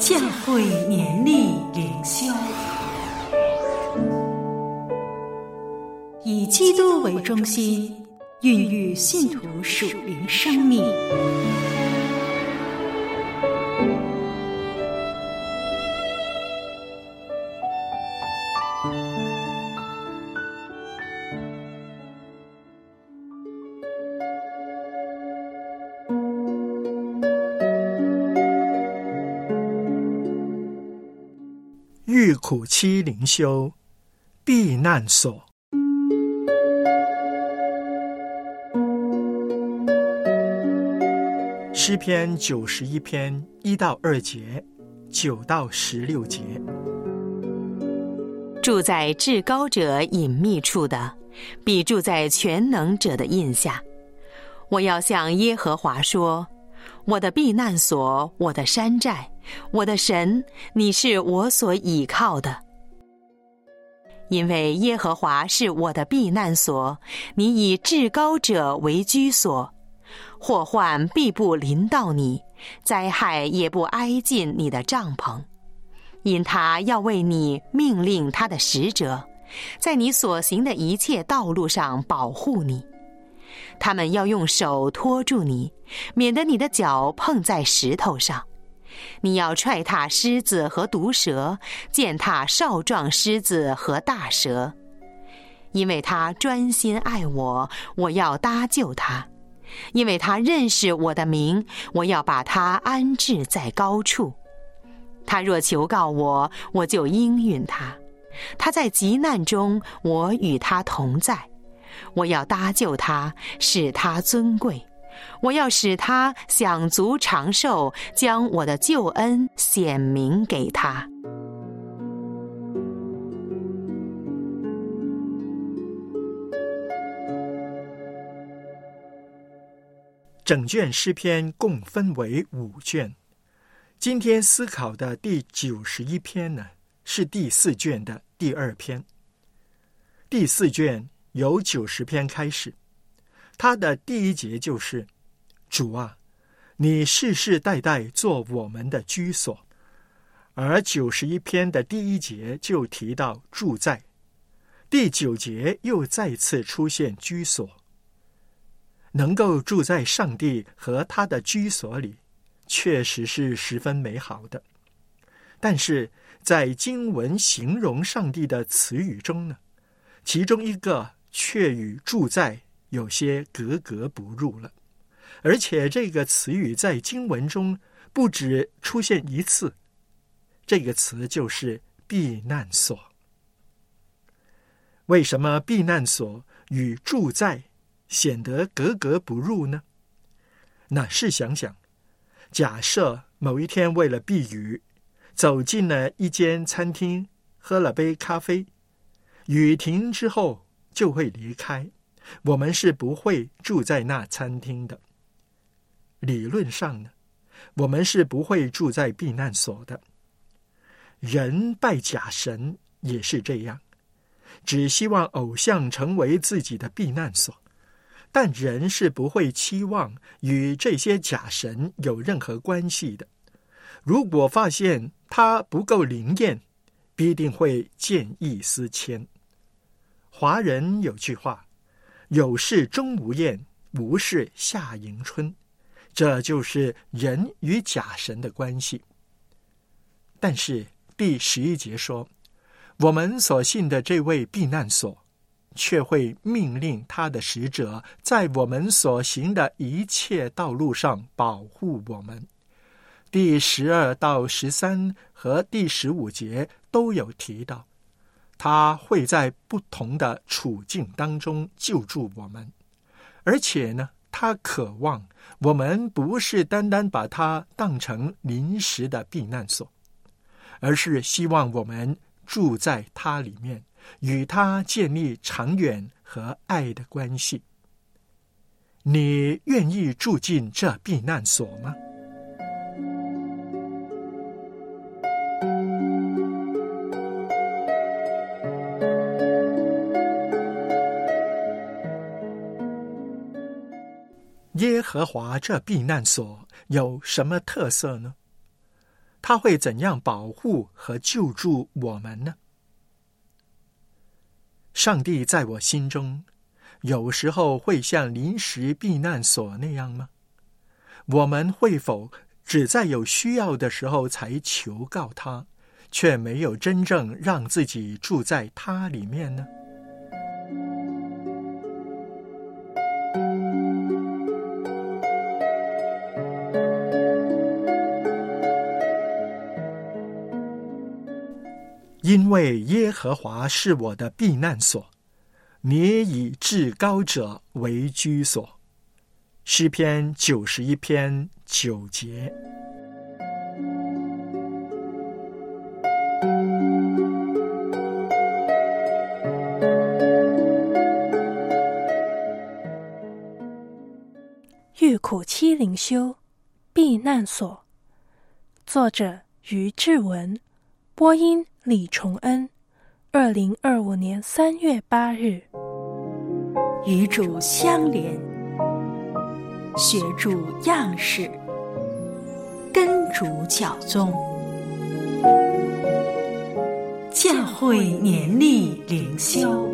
教会年历灵修，以基督为中心，孕育信徒属灵生命。 遇苦期灵修，避难所。诗篇91篇1到2节，9到16节。 住在至高者隐秘处的，必住在全能者的印下。我要向耶和华说，我的避难所，我的山寨，我的神，你是我所倚靠的。因为耶和华是我的避难所，你以至高者为居所，祸患必不临到你，灾害也不挨近你的帐篷。因他要为你命令他的使者，在你所行的一切道路上保护你。他们要用手托住你，免得你的脚碰在石头上。你要踹踏狮子和毒蛇，践踏少壮狮子和大蛇。因为他专心爱我，我要搭救他；因为他认识我的名，我要把他安置在高处。他若求告我，我就应允他；他在急难中，我与他同在。我要搭救他，使他尊贵。我要使他享足长寿，将我的救恩显明给他。 整卷诗篇共分为5卷，今天思考的第91篇呢，是第4卷的第2篇。第4卷由90篇开始，它的第1节就是主啊，你世世代代做我们的居所。而91篇的第1节就提到住在，第9节又再次出现居所。能够住在上帝和他的居所里，确实是十分美好的。但是在经文形容上帝的词语中呢，其中一个却与住在有些格格不入了。而且这个词语在经文中不止出现1次，这个词就是避难所。为什么避难所与住在显得格格不入呢？那试想想，假设某一天为了避雨，走进了一间餐厅，喝了杯咖啡，雨停之后就会离开，我们是不会住在那餐厅的。理论上呢，我们是不会住在避难所的。人拜假神也是这样，只希望偶像成为自己的避难所，但人是不会期望与这些假神有任何关系的。如果发现他不够灵验，必定会见异思迁。华人有句话，有事钟无艳，无事夏迎春，这就是人与假神的关系。但是第11节说，我们所信的这位避难所却会命令他的使者在我们所行的一切道路上保护我们。第12到13和第15节都有提到，他会在不同的处境当中救助我们，而且呢，他渴望我们不是单单把它当成临时的避难所，而是希望我们住在它里面，与他建立长远和爱的关系。你愿意住进这避难所吗？耶和华这避难所有什么特色呢？ 他会怎样保护和救助我们呢？上帝在我心中，有时候会像临时避难所那样吗？我们会否只在有需要的时候才求告他，却没有真正让自己住在他里面呢？因为耶和华是我的避难所，你以至高者为居所。诗篇91篇9节。 遇苦期灵修，避难所。作者于志文，播音李崇恩。2025年3月8日。 与主相连，学主样式，跟主脚踪。教会年历灵修。